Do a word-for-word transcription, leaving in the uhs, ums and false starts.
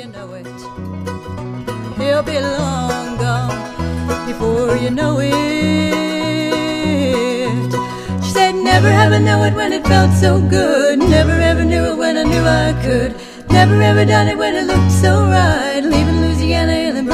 know it. He'll be long gone before you know it. She said, never ever know it when it felt so good. Never ever knew it when I knew I could. Never ever done it when it looked so right. Leaving Louisiana in the